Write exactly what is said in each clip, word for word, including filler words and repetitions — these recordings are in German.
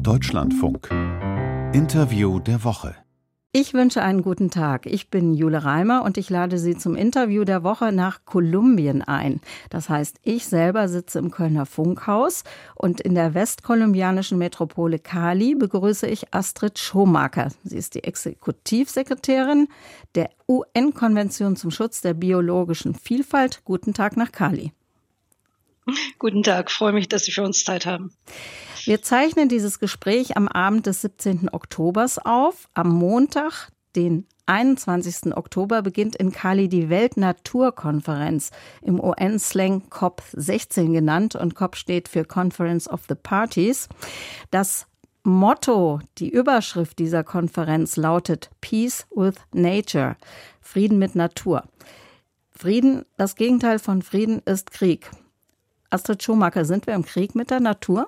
Deutschlandfunk. Interview der Woche. Ich wünsche einen guten Tag. Ich bin Jule Reimer und ich lade Sie zum Interview der Woche nach Kolumbien ein. Das heißt, ich selber sitze im Kölner Funkhaus und in der westkolumbianischen Metropole Cali begrüße ich Astrid Schomaker. Sie ist die Exekutivsekretärin der U N-Konvention zum Schutz der biologischen Vielfalt. Guten Tag nach Cali. Guten Tag, freue mich, dass Sie für uns Zeit haben. Wir zeichnen dieses Gespräch am Abend des siebzehnten Oktobers auf. Am Montag, den einundzwanzigsten Oktober, beginnt in Cali die Weltnaturkonferenz, im U N-Slang C O P sechzehn genannt, und C O P steht für Conference of the Parties. Das Motto, die Überschrift dieser Konferenz lautet Peace with Nature, Frieden mit Natur. Frieden, das Gegenteil von Frieden ist Krieg. Astrid Schomaker, sind wir im Krieg mit der Natur?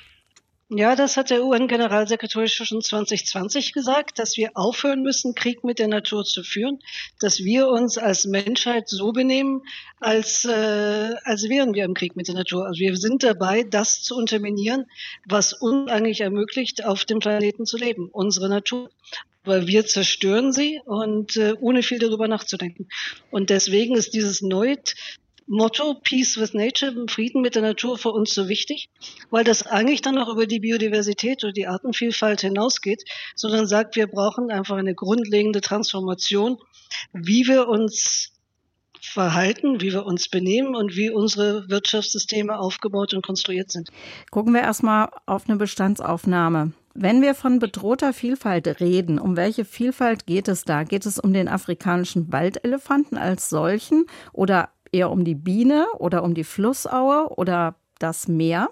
Ja, das hat der U N-Generalsekretär schon zwanzig zwanzig gesagt, dass wir aufhören müssen, Krieg mit der Natur zu führen, dass wir uns als Menschheit so benehmen, als, äh, als wären wir im Krieg mit der Natur. Also wir sind dabei, das zu unterminieren, was uns eigentlich ermöglicht, auf dem Planeten zu leben, unsere Natur. Weil wir zerstören sie und äh, ohne viel darüber nachzudenken. Und deswegen ist dieses neue Motto Peace with Nature, Frieden mit der Natur, für uns so wichtig, weil das eigentlich dann auch über die Biodiversität oder die Artenvielfalt hinausgeht, sondern sagt, wir brauchen einfach eine grundlegende Transformation, wie wir uns verhalten, wie wir uns benehmen und wie unsere Wirtschaftssysteme aufgebaut und konstruiert sind. Gucken wir erstmal auf eine Bestandsaufnahme. Wenn wir von bedrohter Vielfalt reden, um welche Vielfalt geht es da? Geht es um den afrikanischen Waldelefanten als solchen oder eher um die Biene oder um die Flussaue oder das Meer?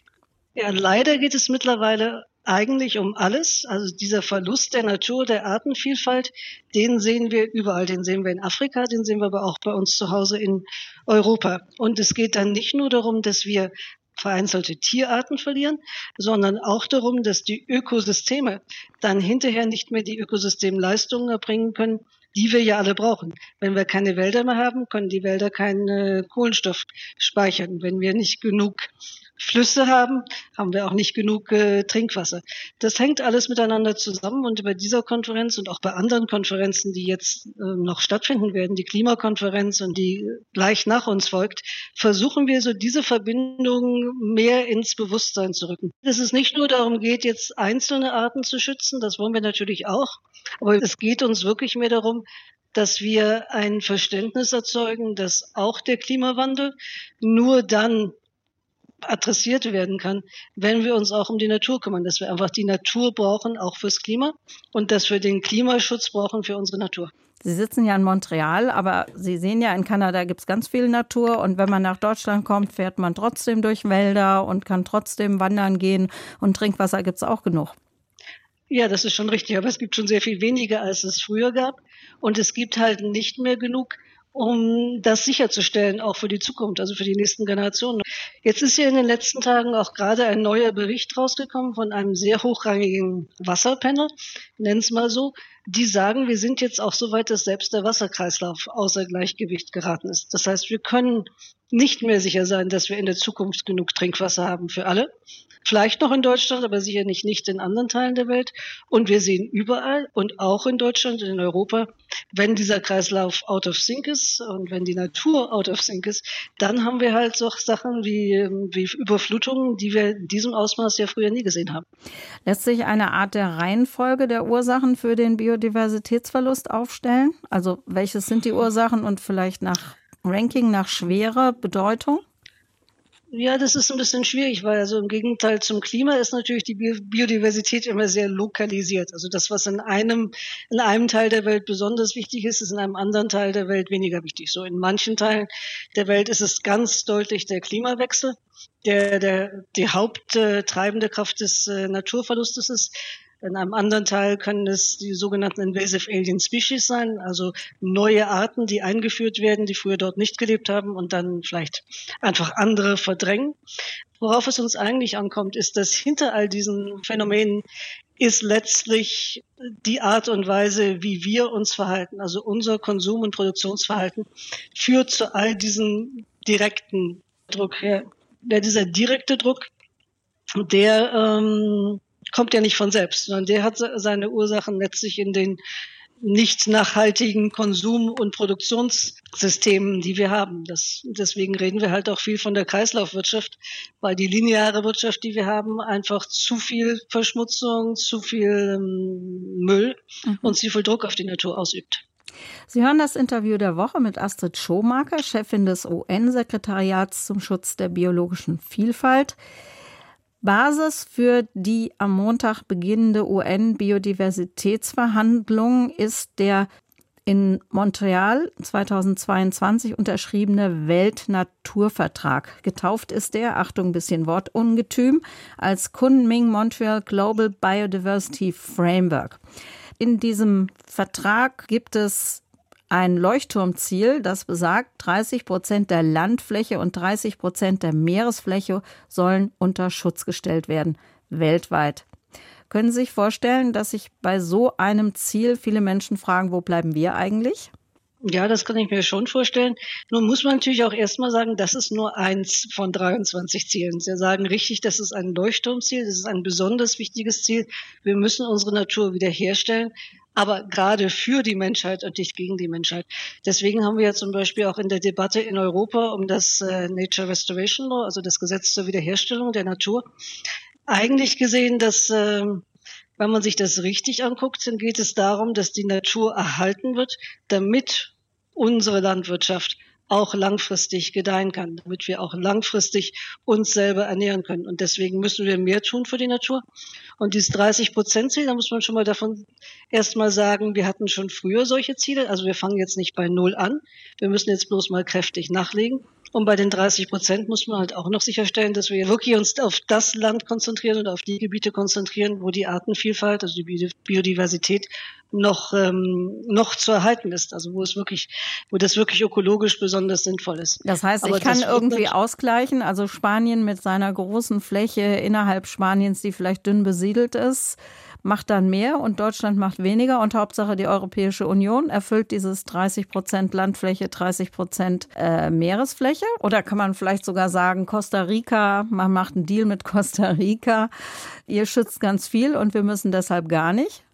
Ja, leider geht es mittlerweile eigentlich um alles. Also dieser Verlust der Natur, der Artenvielfalt, den sehen wir überall. Den sehen wir in Afrika, den sehen wir aber auch bei uns zu Hause in Europa. Und es geht dann nicht nur darum, dass wir vereinzelte Tierarten verlieren, sondern auch darum, dass die Ökosysteme dann hinterher nicht mehr die Ökosystemleistungen erbringen können, die wir ja alle brauchen. Wenn wir keine Wälder mehr haben, können die Wälder keinen äh, Kohlenstoff speichern. Wenn wir nicht genug Flüsse haben, haben wir auch nicht genug äh, Trinkwasser. Das hängt alles miteinander zusammen, und bei dieser Konferenz und auch bei anderen Konferenzen, die jetzt äh, noch stattfinden werden, die Klimakonferenz und die gleich nach uns folgt, versuchen wir so diese Verbindung mehr ins Bewusstsein zu rücken. Dass es nicht nur darum geht, jetzt einzelne Arten zu schützen, das wollen wir natürlich auch, aber es geht uns wirklich mehr darum, dass wir ein Verständnis erzeugen, dass auch der Klimawandel nur dann adressiert werden kann, wenn wir uns auch um die Natur kümmern, dass wir einfach die Natur brauchen, auch fürs Klima, und dass wir den Klimaschutz brauchen für unsere Natur. Sie sitzen ja in Montreal, aber Sie sehen ja, in Kanada gibt es ganz viel Natur, und wenn man nach Deutschland kommt, fährt man trotzdem durch Wälder und kann trotzdem wandern gehen, und Trinkwasser gibt es auch genug. Ja, das ist schon richtig, aber es gibt schon sehr viel weniger, als es früher gab, und es gibt halt nicht mehr genug, um das sicherzustellen, auch für die Zukunft, also für die nächsten Generationen. Jetzt ist ja in den letzten Tagen auch gerade ein neuer Bericht rausgekommen von einem sehr hochrangigen Wasserpanel, nennen es mal so, die sagen, wir sind jetzt auch so weit, dass selbst der Wasserkreislauf außer Gleichgewicht geraten ist. Das heißt, wir können nicht mehr sicher sein, dass wir in der Zukunft genug Trinkwasser haben für alle. Vielleicht noch in Deutschland, aber sicherlich nicht in anderen Teilen der Welt. Und wir sehen überall und auch in Deutschland und in Europa, wenn dieser Kreislauf out of sync ist und wenn die Natur out of sync ist, dann haben wir halt so Sachen wie, wie Überflutungen, die wir in diesem Ausmaß ja früher nie gesehen haben. Lässt sich eine Art der Reihenfolge der Ursachen für den Biodiversitätsverlust aufstellen? Also welches sind die Ursachen und vielleicht nach Ranking, nach schwerer Bedeutung? Ja, das ist ein bisschen schwierig, weil also im Gegenteil zum Klima ist natürlich die Biodiversität immer sehr lokalisiert. Also das, was in einem, in einem Teil der Welt besonders wichtig ist, ist in einem anderen Teil der Welt weniger wichtig. So in manchen Teilen der Welt ist es ganz deutlich der Klimawechsel, der, der, die haupttreibende Kraft des äh, Naturverlustes ist. In einem anderen Teil können es die sogenannten Invasive Alien Species sein, also neue Arten, die eingeführt werden, die früher dort nicht gelebt haben und dann vielleicht einfach andere verdrängen. Worauf es uns eigentlich ankommt, ist, dass hinter all diesen Phänomenen ist letztlich die Art und Weise, wie wir uns verhalten. Also unser Konsum- und Produktionsverhalten führt zu all diesem direkten Druck her. Ja, dieser direkte Druck, der ähm, kommt ja nicht von selbst, sondern der hat seine Ursachen letztlich in den nicht nachhaltigen Konsum- und Produktionssystemen, die wir haben. Das, deswegen reden wir halt auch viel von der Kreislaufwirtschaft, weil die lineare Wirtschaft, die wir haben, einfach zu viel Verschmutzung, zu viel ähm, Müll mhm. und zu viel Druck auf die Natur ausübt. Sie hören das Interview der Woche mit Astrid Schomaker, Chefin des U N-Sekretariats zum Schutz der biologischen Vielfalt. Basis für die am Montag beginnende U N-Biodiversitätsverhandlung ist der in Montreal zweitausendzweiundzwanzig unterschriebene Weltnaturvertrag. Getauft ist der, Achtung, bisschen Wortungetüm, als Kunming-Montreal Global Biodiversity Framework. In diesem Vertrag gibt es ein Leuchtturmziel, das besagt, dreißig Prozent der Landfläche und dreißig Prozent der Meeresfläche sollen unter Schutz gestellt werden, weltweit. Können Sie sich vorstellen, dass sich bei so einem Ziel viele Menschen fragen, wo bleiben wir eigentlich? Ja, das kann ich mir schon vorstellen. Nun muss man natürlich auch erstmal sagen, das ist nur eins von dreiundzwanzig Zielen. Sie sagen richtig, das ist ein Leuchtturmziel, das ist ein besonders wichtiges Ziel. Wir müssen unsere Natur wiederherstellen, aber gerade für die Menschheit und nicht gegen die Menschheit. Deswegen haben wir ja zum Beispiel auch in der Debatte in Europa um das äh, Nature Restoration Law, also das Gesetz zur Wiederherstellung der Natur, eigentlich gesehen, dass äh, wenn man sich das richtig anguckt, dann geht es darum, dass die Natur erhalten wird, damit unsere Landwirtschaft auch langfristig gedeihen kann, damit wir auch langfristig uns selber ernähren können. Und deswegen müssen wir mehr tun für die Natur. Und dieses dreißig Prozent Ziel, da muss man schon mal davon erstmal sagen, wir hatten schon früher solche Ziele. Also wir fangen jetzt nicht bei Null an. Wir müssen jetzt bloß mal kräftig nachlegen. Und bei den dreißig Prozent muss man halt auch noch sicherstellen, dass wir wirklich uns auf das Land konzentrieren und auf die Gebiete konzentrieren, wo die Artenvielfalt, also die Biodiversität noch ähm, noch zu erhalten ist, also wo es wirklich, wo das wirklich ökologisch besonders sinnvoll ist. Das heißt, Aber ich kann irgendwie ausgleichen, also Spanien mit seiner großen Fläche innerhalb Spaniens, die vielleicht dünn besiedelt ist, macht dann mehr und Deutschland macht weniger und Hauptsache die Europäische Union erfüllt dieses dreißig Prozent Landfläche, dreißig Prozent äh, Meeresfläche? Oder kann man vielleicht sogar sagen, Costa Rica, man macht einen Deal mit Costa Rica, ihr schützt ganz viel und wir müssen deshalb gar nicht?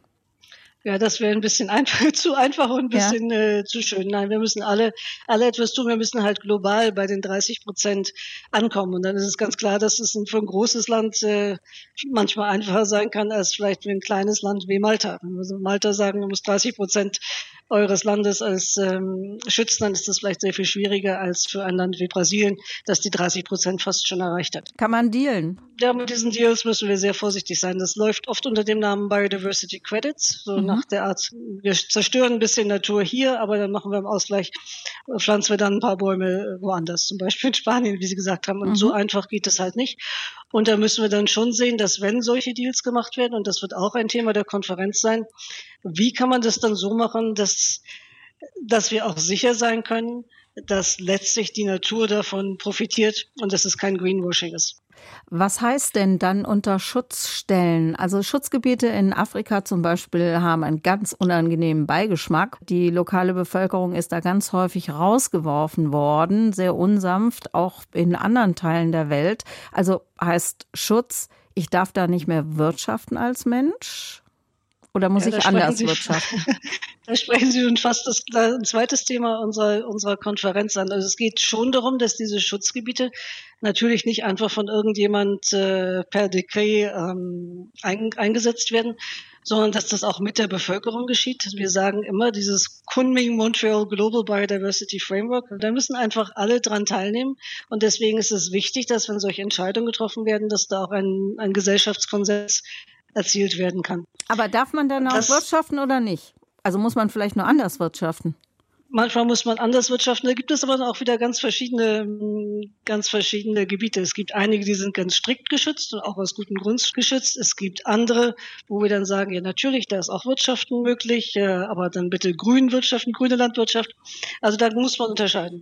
Ja, das wäre ein bisschen einfach, zu einfach und ein bisschen ja. äh, zu schön. Nein, wir müssen alle, alle etwas tun. Wir müssen halt global bei den dreißig Prozent ankommen. Und dann ist es ganz klar, dass es für ein großes Land äh, manchmal einfacher sein kann, als vielleicht für ein kleines Land wie Malta. Wenn wir so Malta sagen, du musst dreißig Prozent eures Landes als ähm, schützen, dann ist das vielleicht sehr viel schwieriger als für ein Land wie Brasilien, das die dreißig Prozent fast schon erreicht hat. Kann man dealen? Ja, mit diesen Deals müssen wir sehr vorsichtig sein. Das läuft oft unter dem Namen Biodiversity Credits, so mhm. nach der Art, wir zerstören ein bisschen Natur hier, aber dann machen wir im Ausgleich, pflanzen wir dann ein paar Bäume woanders, zum Beispiel in Spanien, wie Sie gesagt haben. Und mhm. so einfach geht es halt nicht. Und da müssen wir dann schon sehen, dass wenn solche Deals gemacht werden, und das wird auch ein Thema der Konferenz sein, wie kann man das dann so machen, dass, dass wir auch sicher sein können, dass letztlich die Natur davon profitiert und dass es kein Greenwashing ist. Was heißt denn dann unter Schutz stellen? Also Schutzgebiete in Afrika zum Beispiel haben einen ganz unangenehmen Beigeschmack. Die lokale Bevölkerung ist da ganz häufig rausgeworfen worden, sehr unsanft, auch in anderen Teilen der Welt. Also heißt Schutz, ich darf da nicht mehr wirtschaften als Mensch? Oder muss ja, ich anders Sie, wirtschaften? Da sprechen Sie schon fast das, ein zweites Thema unserer, unserer Konferenz an. Also es geht schon darum, dass diese Schutzgebiete natürlich nicht einfach von irgendjemand äh, per Dekret ähm, ein, eingesetzt werden, sondern dass das auch mit der Bevölkerung geschieht. Wir sagen immer, dieses Kunming-Montreal Global Biodiversity Framework, da müssen einfach alle dran teilnehmen. Und deswegen ist es wichtig, dass wenn solche Entscheidungen getroffen werden, dass da auch ein, ein Gesellschaftskonsens erzielt werden kann. Aber darf man dann auch das, wirtschaften oder nicht? Also muss man vielleicht nur anders wirtschaften? Manchmal muss man anders wirtschaften. Da gibt es aber auch wieder ganz verschiedene, ganz verschiedene Gebiete. Es gibt einige, die sind ganz strikt geschützt und auch aus gutem Grund geschützt. Es gibt andere, wo wir dann sagen, ja natürlich, da ist auch Wirtschaften möglich, aber dann bitte grün wirtschaften, grüne Landwirtschaft. Also da muss man unterscheiden.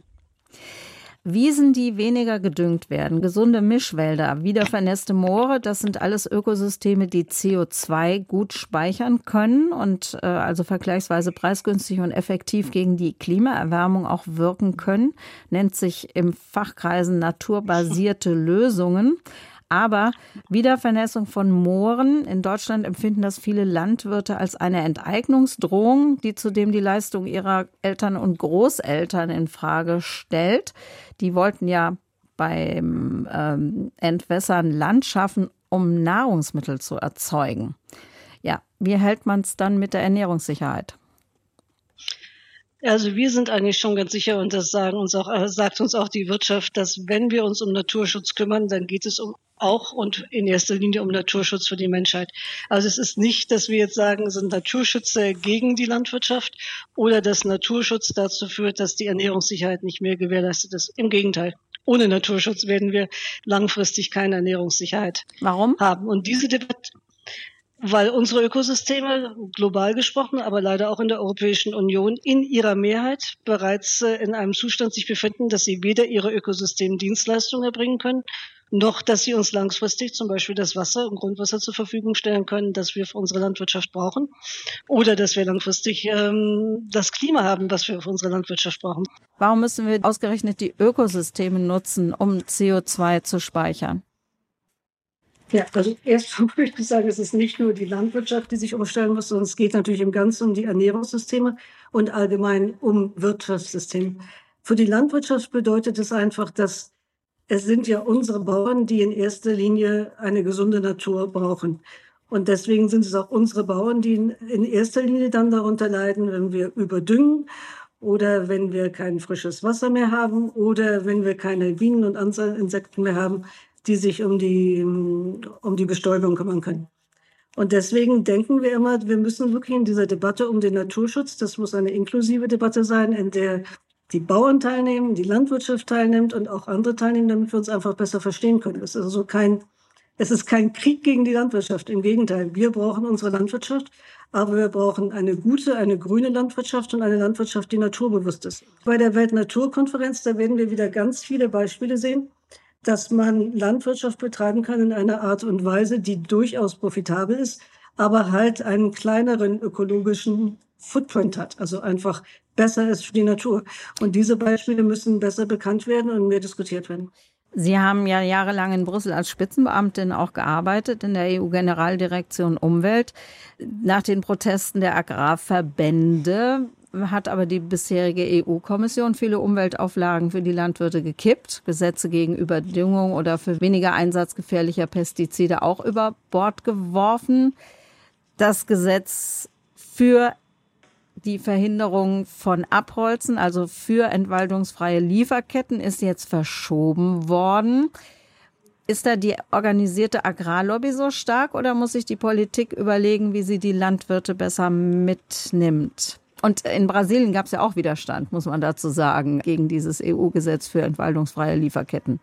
Wiesen, die weniger gedüngt werden, gesunde Mischwälder, wiedervernässte Moore, das sind alles Ökosysteme, die C O zwei gut speichern können und äh, also vergleichsweise preisgünstig und effektiv gegen die Klimaerwärmung auch wirken können. Nennt sich im Fachkreisen naturbasierte Lösungen. Aber Wiedervernässung von Mooren, in Deutschland empfinden das viele Landwirte als eine Enteignungsdrohung, die zudem die Leistung ihrer Eltern und Großeltern in Frage stellt. Die wollten ja beim ähm, Entwässern Land schaffen, um Nahrungsmittel zu erzeugen. Ja, wie hält man es dann mit der Ernährungssicherheit? Also wir sind eigentlich schon ganz sicher, und das sagen uns auch, äh, sagt uns auch die Wirtschaft, dass wenn wir uns um Naturschutz kümmern, dann geht es um auch und in erster Linie um Naturschutz für die Menschheit. Also es ist nicht, dass wir jetzt sagen, sind Naturschützer gegen die Landwirtschaft oder dass Naturschutz dazu führt, dass die Ernährungssicherheit nicht mehr gewährleistet ist. Im Gegenteil. Ohne Naturschutz werden wir langfristig keine Ernährungssicherheit Warum? haben. Und diese Debatte, weil unsere Ökosysteme, global gesprochen, aber leider auch in der Europäischen Union, in ihrer Mehrheit bereits äh, in einem Zustand sich befinden, dass sie weder ihre Ökosystemdienstleistungen erbringen können, noch dass sie uns langfristig zum Beispiel das Wasser und Grundwasser zur Verfügung stellen können, das wir für unsere Landwirtschaft brauchen, oder dass wir langfristig ähm, das Klima haben, was wir für unsere Landwirtschaft brauchen. Warum müssen wir ausgerechnet die Ökosysteme nutzen, um C O zwei zu speichern? Ja, also erst möchte ich sagen, es ist nicht nur die Landwirtschaft, die sich umstellen muss, sondern es geht natürlich im Ganzen um die Ernährungssysteme und allgemein um Wirtschaftssysteme. Für die Landwirtschaft bedeutet es einfach, dass es sind ja unsere Bauern, die in erster Linie eine gesunde Natur brauchen. Und deswegen sind es auch unsere Bauern, die in erster Linie dann darunter leiden, wenn wir überdüngen oder wenn wir kein frisches Wasser mehr haben oder wenn wir keine Bienen und andere Insekten mehr haben, die sich um die, um die Bestäubung kümmern können. Und deswegen denken wir immer, wir müssen wirklich in dieser Debatte um den Naturschutz, das muss eine inklusive Debatte sein, in der die Bauern teilnehmen, die Landwirtschaft teilnimmt und auch andere teilnehmen, damit wir uns einfach besser verstehen können. Es ist also kein, es ist kein Krieg gegen die Landwirtschaft. Im Gegenteil, wir brauchen unsere Landwirtschaft, aber wir brauchen eine gute, eine grüne Landwirtschaft und eine Landwirtschaft, die naturbewusst ist. Bei der Weltnaturkonferenz, da werden wir wieder ganz viele Beispiele sehen, dass man Landwirtschaft betreiben kann in einer Art und Weise, die durchaus profitabel ist, aber halt einen kleineren ökologischen Footprint hat, also einfach besser ist für die Natur. Und diese Beispiele müssen besser bekannt werden und mehr diskutiert werden. Sie haben ja jahrelang in Brüssel als Spitzenbeamtin auch gearbeitet in der E U-Generaldirektion Umwelt. Nach den Protesten der Agrarverbände hat aber die bisherige E U-Kommission viele Umweltauflagen für die Landwirte gekippt, Gesetze gegen Überdüngung oder für weniger Einsatz gefährlicher Pestizide auch über Bord geworfen. Das Gesetz für die Verhinderung von Abholzen, also für entwaldungsfreie Lieferketten, ist jetzt verschoben worden. Ist da die organisierte Agrarlobby so stark oder muss sich die Politik überlegen, wie sie die Landwirte besser mitnimmt? Und in Brasilien gab es ja auch Widerstand, muss man dazu sagen, gegen dieses E U-Gesetz für entwaldungsfreie Lieferketten.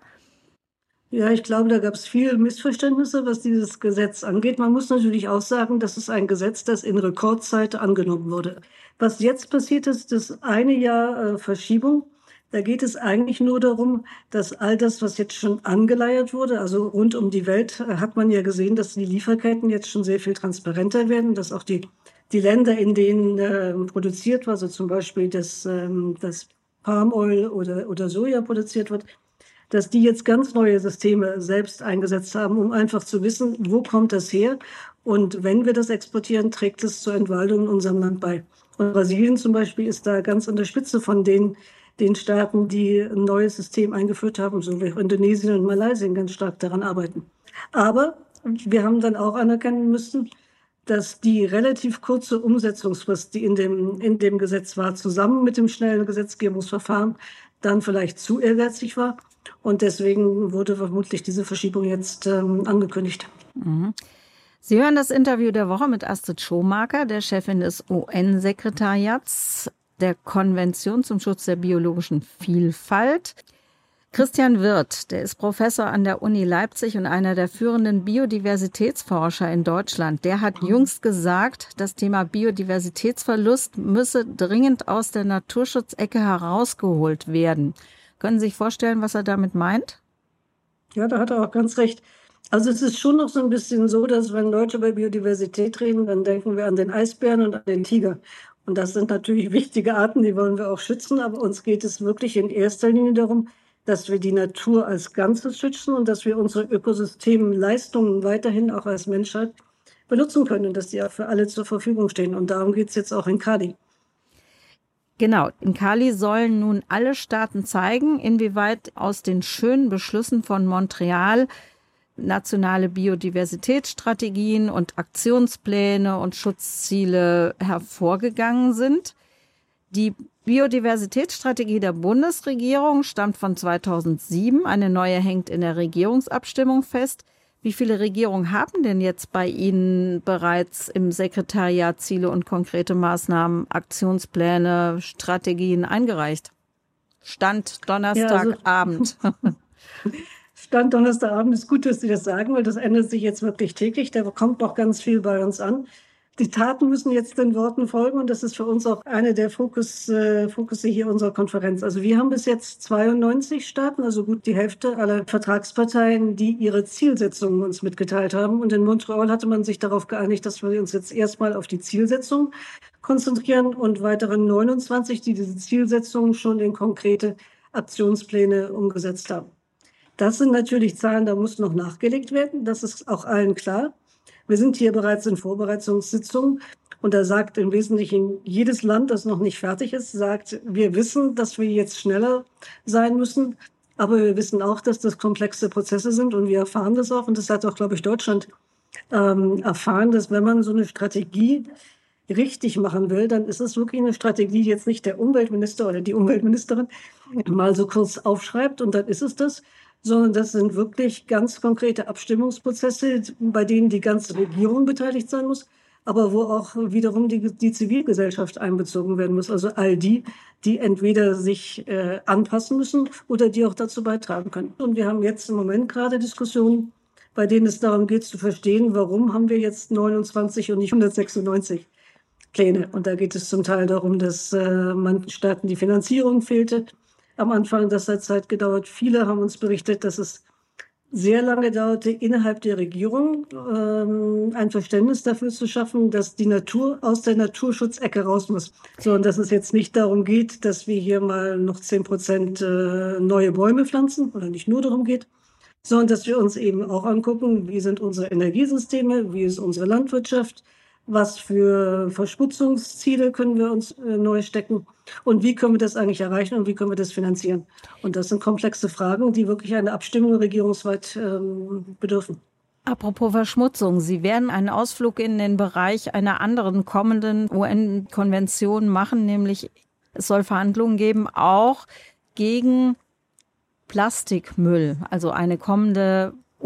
Ja, ich glaube, da gab es viele Missverständnisse, was dieses Gesetz angeht. Man muss natürlich auch sagen, das ist ein Gesetz, das in Rekordzeit angenommen wurde. Was jetzt passiert ist, ist eine Jahr äh, Verschiebung. Da geht es eigentlich nur darum, dass all das, was jetzt schon angeleiert wurde, also rund um die Welt, äh, hat man ja gesehen, dass die Lieferketten jetzt schon sehr viel transparenter werden, dass auch die Die Länder, in denen äh, produziert wird, also zum Beispiel das, ähm, das Palmöl oder, oder Soja produziert wird, dass die jetzt ganz neue Systeme selbst eingesetzt haben, um einfach zu wissen, wo kommt das her? Und wenn wir das exportieren, trägt es zur Entwaldung in unserem Land bei. Und Brasilien zum Beispiel ist da ganz an der Spitze von den, den Staaten, die ein neues System eingeführt haben, so wie auch Indonesien und Malaysia ganz stark daran arbeiten. Aber wir haben dann auch anerkennen müssen, dass die relativ kurze Umsetzungsfrist, die in dem, in dem Gesetz war, zusammen mit dem schnellen Gesetzgebungsverfahren dann vielleicht zu ehrgeizig war. Und deswegen wurde vermutlich diese Verschiebung jetzt ähm, angekündigt. Mhm. Sie hören das Interview der Woche mit Astrid Schomaker, der Chefin des U N-Sekretariats der Konvention zum Schutz der biologischen Vielfalt. Christian Wirth, der ist Professor an der Uni Leipzig und einer der führenden Biodiversitätsforscher in Deutschland. Der hat jüngst gesagt, das Thema Biodiversitätsverlust müsse dringend aus der Naturschutzecke herausgeholt werden. Können Sie sich vorstellen, was er damit meint? Ja, da hat er auch ganz recht. Also es ist schon noch so ein bisschen so, dass wenn Leute über Biodiversität reden, dann denken wir an den Eisbären und an den Tiger. Und das sind natürlich wichtige Arten, die wollen wir auch schützen. Aber uns geht es wirklich in erster Linie darum, dass wir die Natur als Ganzes schützen und dass wir unsere Ökosystemleistungen weiterhin auch als Menschheit benutzen können und dass die auch für alle zur Verfügung stehen. Und darum geht es jetzt auch in Cali. Genau, in Cali sollen nun alle Staaten zeigen, inwieweit aus den schönen Beschlüssen von Montreal nationale Biodiversitätsstrategien und Aktionspläne und Schutzziele hervorgegangen sind. Die Biodiversitätsstrategie der Bundesregierung stammt von zweitausendsieben. Eine neue hängt in der Regierungsabstimmung fest. Wie viele Regierungen haben denn jetzt bei Ihnen bereits im Sekretariat Ziele und konkrete Maßnahmen, Aktionspläne, Strategien eingereicht? Stand Donnerstagabend. Ja, also Stand Donnerstagabend ist gut, dass Sie das sagen, weil das ändert sich jetzt wirklich täglich. Da kommt noch ganz viel bei uns an. Die Taten müssen jetzt den Worten folgen und das ist für uns auch eine der Fokus, äh, Fokusse hier unserer Konferenz. Also wir haben bis jetzt zweiundneunzig Staaten, also gut die Hälfte aller Vertragsparteien, die ihre Zielsetzungen uns mitgeteilt haben. Und in Montreal hatte man sich darauf geeinigt, dass wir uns jetzt erstmal auf die Zielsetzung konzentrieren und weitere neunundzwanzig, die diese Zielsetzungen schon in konkrete Aktionspläne umgesetzt haben. Das sind natürlich Zahlen, da muss noch nachgelegt werden. Das ist auch allen klar. Wir sind hier bereits in Vorbereitungssitzungen und da sagt im Wesentlichen jedes Land, das noch nicht fertig ist, sagt, wir wissen, dass wir jetzt schneller sein müssen, aber wir wissen auch, dass das komplexe Prozesse sind und wir erfahren das auch und das hat auch, glaube ich, Deutschland ähm, erfahren, dass wenn man so eine Strategie richtig machen will, dann ist es wirklich eine Strategie, die jetzt nicht der Umweltminister oder die Umweltministerin mal so kurz aufschreibt und dann ist es das, sondern das sind wirklich ganz konkrete Abstimmungsprozesse, bei denen die ganze Regierung beteiligt sein muss, aber wo auch wiederum die, die Zivilgesellschaft einbezogen werden muss. Also all die, die entweder sich äh, anpassen müssen oder die auch dazu beitragen können. Und wir haben jetzt im Moment gerade Diskussionen, bei denen es darum geht zu verstehen, warum haben wir jetzt neunundzwanzig und nicht hundertsechsundneunzig Pläne. Und da geht es zum Teil darum, dass äh, manchen Staaten die Finanzierung fehlte. Am Anfang, das hat Zeit gedauert. Viele haben uns berichtet, dass es sehr lange dauerte, innerhalb der Regierung ähm, ein Verständnis dafür zu schaffen, dass die Natur aus der Naturschutzecke raus muss. So, und dass es jetzt nicht darum geht, dass wir hier mal noch zehn Prozent äh, neue Bäume pflanzen, oder nicht nur darum geht, sondern dass wir uns eben auch angucken, wie sind unsere Energiesysteme, wie ist unsere Landwirtschaft, was für Verschmutzungsziele können wir uns äh, neu stecken und wie können wir das eigentlich erreichen und wie können wir das finanzieren. Und das sind komplexe Fragen, die wirklich eine Abstimmung regierungsweit ähm, bedürfen. Apropos Verschmutzung, Sie werden einen Ausflug in den Bereich einer anderen kommenden U N-Konvention machen, nämlich es soll Verhandlungen geben, auch gegen Plastikmüll, also eine kommende U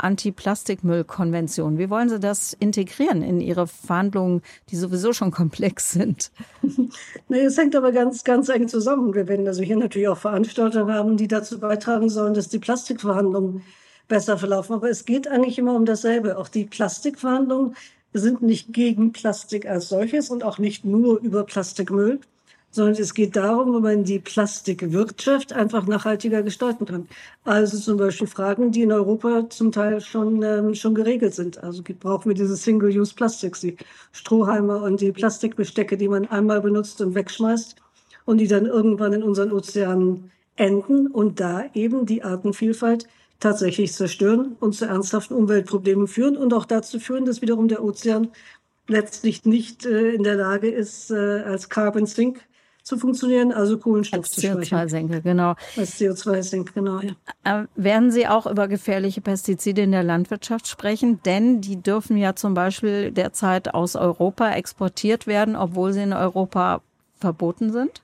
N-Anti-Plastikmüll-Konvention. Wie wollen Sie das integrieren in Ihre Verhandlungen, die sowieso schon komplex sind? Nee, es hängt aber ganz, ganz eng zusammen. Wir werden also hier natürlich auch Veranstaltungen haben, die dazu beitragen sollen, dass die Plastikverhandlungen besser verlaufen. Aber es geht eigentlich immer um dasselbe. Auch die Plastikverhandlungen sind nicht gegen Plastik als solches und auch nicht nur über Plastikmüll, sondern es geht darum, wie man die Plastikwirtschaft einfach nachhaltiger gestalten kann. Also zum Beispiel Fragen, die in Europa zum Teil schon, ähm, schon geregelt sind. Also brauchen wir diese Single-Use-Plastics, die Strohhalme und die Plastikbestecke, die man einmal benutzt und wegschmeißt und die dann irgendwann in unseren Ozeanen enden und da eben die Artenvielfalt tatsächlich zerstören und zu ernsthaften Umweltproblemen führen und auch dazu führen, dass wiederum der Ozean letztlich nicht äh, in der Lage ist, äh, als Carbon Sink zu funktionieren, also Kohlenstoff als zu C O zwei Senke, genau. Als C O zwei Senke, genau, ja. Äh, werden Sie auch über gefährliche Pestizide in der Landwirtschaft sprechen? Denn die dürfen ja zum Beispiel derzeit aus Europa exportiert werden, obwohl sie in Europa verboten sind?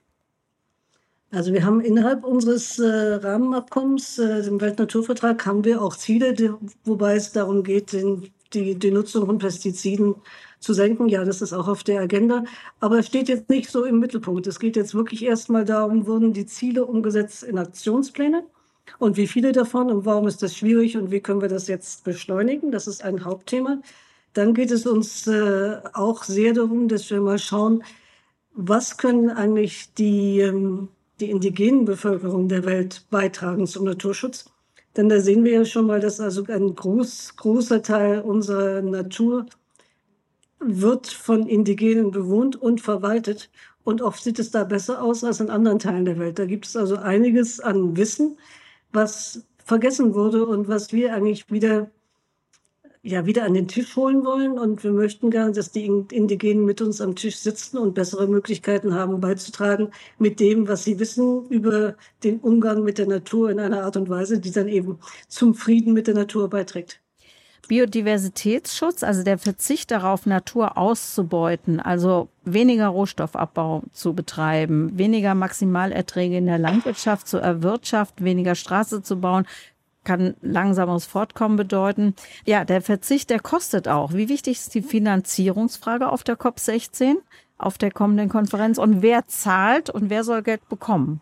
Also wir haben innerhalb unseres äh, Rahmenabkommens, äh, dem Weltnaturvertrag, haben wir auch Ziele, die, wobei es darum geht, den, die, die Nutzung von Pestiziden zu senken. Ja, das ist auch auf der Agenda, aber es steht jetzt nicht so im Mittelpunkt. Es geht jetzt wirklich erstmal darum, wurden die Ziele umgesetzt in Aktionspläne und wie viele davon und warum ist das schwierig und wie können wir das jetzt beschleunigen? Das ist ein Hauptthema. Dann geht es uns äh, auch sehr darum, dass wir mal schauen, was können eigentlich die, ähm, die indigenen Bevölkerung der Welt beitragen zum Naturschutz? Denn da sehen wir ja schon mal, dass also ein groß, großer Teil unserer Natur wird von Indigenen bewohnt und verwaltet. Und oft sieht es da besser aus als in anderen Teilen der Welt. Da gibt es also einiges an Wissen, was vergessen wurde und was wir eigentlich wieder, ja, wieder an den Tisch holen wollen. Und wir möchten gerne, dass die Indigenen mit uns am Tisch sitzen und bessere Möglichkeiten haben, beizutragen mit dem, was sie wissen über den Umgang mit der Natur in einer Art und Weise, die dann eben zum Frieden mit der Natur beiträgt. Biodiversitätsschutz, also der Verzicht darauf, Natur auszubeuten, also weniger Rohstoffabbau zu betreiben, weniger Maximalerträge in der Landwirtschaft zu erwirtschaften, weniger Straße zu bauen, kann langsameres Fortkommen bedeuten. Ja, der Verzicht, der kostet auch. Wie wichtig ist die Finanzierungsfrage auf der C O P sechzehn, auf der kommenden Konferenz? Und wer zahlt und wer soll Geld bekommen?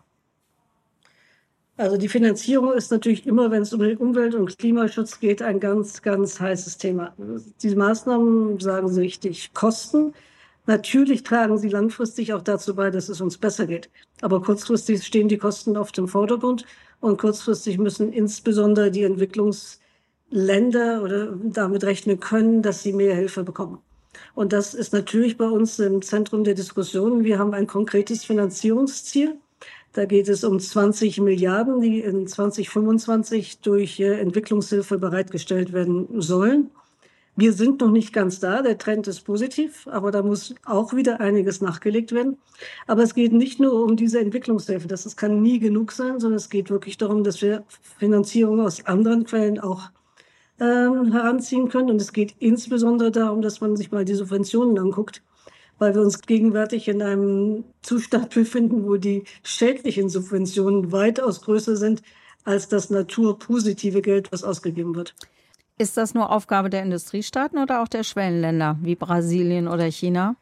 Also die Finanzierung ist natürlich immer, wenn es um den Umwelt- und Klimaschutz geht, ein ganz, ganz heißes Thema. Die Maßnahmen, sagen Sie richtig, kosten. Natürlich tragen sie langfristig auch dazu bei, dass es uns besser geht. Aber kurzfristig stehen die Kosten oft im Vordergrund und kurzfristig müssen insbesondere die Entwicklungsländer oder damit rechnen können, dass sie mehr Hilfe bekommen. Und das ist natürlich bei uns im Zentrum der Diskussion. Wir haben ein konkretes Finanzierungsziel. Da geht es um zwanzig Milliarden, die in zwanzig fünfundzwanzig durch Entwicklungshilfe bereitgestellt werden sollen. Wir sind noch nicht ganz da, der Trend ist positiv, aber da muss auch wieder einiges nachgelegt werden. Aber es geht nicht nur um diese Entwicklungshilfe, das, das kann nie genug sein, sondern es geht wirklich darum, dass wir Finanzierung aus anderen Quellen auch ähm, heranziehen können. Und es geht insbesondere darum, dass man sich mal die Subventionen anguckt, weil wir uns gegenwärtig in einem Zustand befinden, wo die schädlichen Subventionen weitaus größer sind als das naturpositive Geld, was ausgegeben wird. Ist das nur Aufgabe der Industriestaaten oder auch der Schwellenländer wie Brasilien oder China?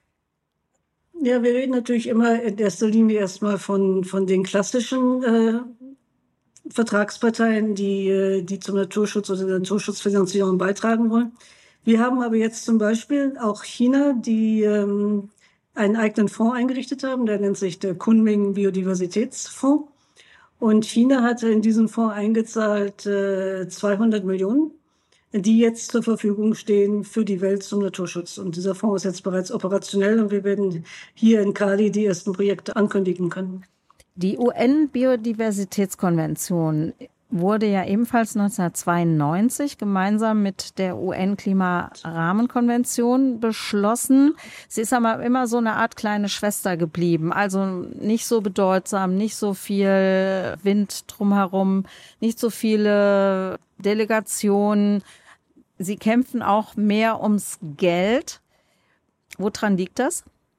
Ja, wir reden natürlich immer in erster Linie erstmal von, von den klassischen äh, Vertragsparteien, die, äh, die zum Naturschutz oder der Naturschutzfinanzierung beitragen wollen. Wir haben aber jetzt zum Beispiel auch China, die ähm, einen eigenen Fonds eingerichtet haben, der nennt sich der Kunming Biodiversitätsfonds. Und China hatte in diesen Fonds eingezahlt äh, zweihundert Millionen, die jetzt zur Verfügung stehen für die Welt zum Naturschutz. Und dieser Fonds ist jetzt bereits operationell und wir werden hier in Cali die ersten Projekte ankündigen können. Die U N-Biodiversitätskonvention wurde ja ebenfalls neunzehnhundertzweiundneunzig gemeinsam mit der U N-Klimarahmenkonvention beschlossen. Sie ist aber immer so eine Art kleine Schwester geblieben, also nicht so bedeutsam, nicht so viel Wind drumherum, nicht so viele Delegationen. Sie kämpfen auch mehr ums Geld. Woran liegt das?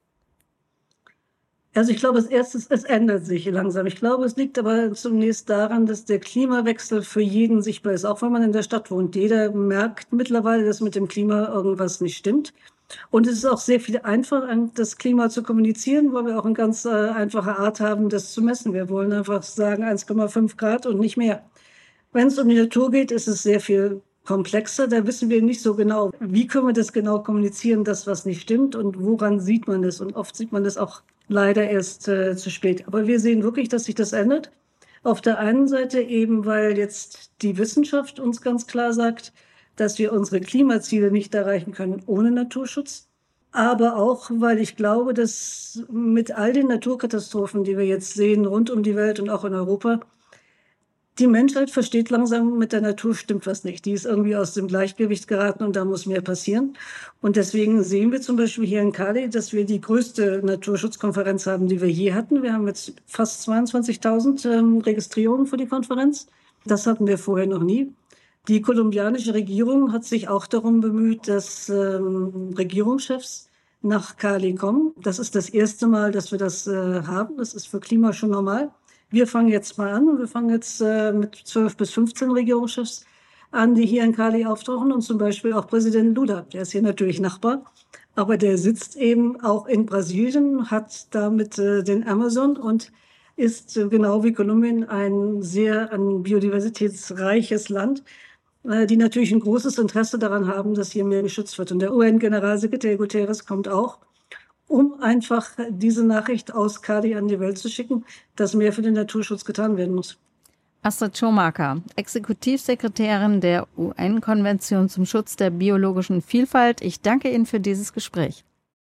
Also ich glaube, als erstes, es ändert sich langsam. Ich glaube, es liegt aber zunächst daran, dass der Klimawechsel für jeden sichtbar ist. Auch wenn man in der Stadt wohnt. Jeder merkt mittlerweile, dass mit dem Klima irgendwas nicht stimmt. Und es ist auch sehr viel einfacher, das Klima zu kommunizieren, weil wir auch eine ganz äh, einfache Art haben, das zu messen. Wir wollen einfach sagen eins Komma fünf Grad und nicht mehr. Wenn es um die Natur geht, ist es sehr viel komplexer. Da wissen wir nicht so genau, wie können wir das genau kommunizieren, das, was nicht stimmt und woran sieht man das. Und oft sieht man das auch leider erst äh, zu spät. Aber wir sehen wirklich, dass sich das ändert. Auf der einen Seite eben, weil jetzt die Wissenschaft uns ganz klar sagt, dass wir unsere Klimaziele nicht erreichen können ohne Naturschutz. Aber auch, weil ich glaube, dass mit all den Naturkatastrophen, die wir jetzt sehen, rund um die Welt und auch in Europa, die Menschheit versteht langsam, mit der Natur stimmt was nicht. Die ist irgendwie aus dem Gleichgewicht geraten und da muss mehr passieren. Und deswegen sehen wir zum Beispiel hier in Cali, dass wir die größte Naturschutzkonferenz haben, die wir je hatten. Wir haben jetzt fast zweiundzwanzigtausend ähm, Registrierungen für die Konferenz. Das hatten wir vorher noch nie. Die kolumbianische Regierung hat sich auch darum bemüht, dass ähm, Regierungschefs nach Cali kommen. Das ist das erste Mal, dass wir das äh, haben. Das ist für Klima schon normal. Wir fangen jetzt mal an und wir fangen jetzt äh, mit zwölf bis fünfzehn Regierungschefs an, die hier in Cali auftauchen und zum Beispiel auch Präsident Lula. Der ist hier natürlich Nachbar, aber der sitzt eben auch in Brasilien, hat damit äh, den Amazon und ist äh, genau wie Kolumbien ein sehr ein biodiversitätsreiches Land, äh, die natürlich ein großes Interesse daran haben, dass hier mehr geschützt wird. Und der U N-Generalsekretär Guterres kommt auch, um einfach diese Nachricht aus Cali an die Welt zu schicken, dass mehr für den Naturschutz getan werden muss. Astrid Schomaker, Exekutivsekretärin der U N-Konvention zum Schutz der biologischen Vielfalt. Ich danke Ihnen für dieses Gespräch.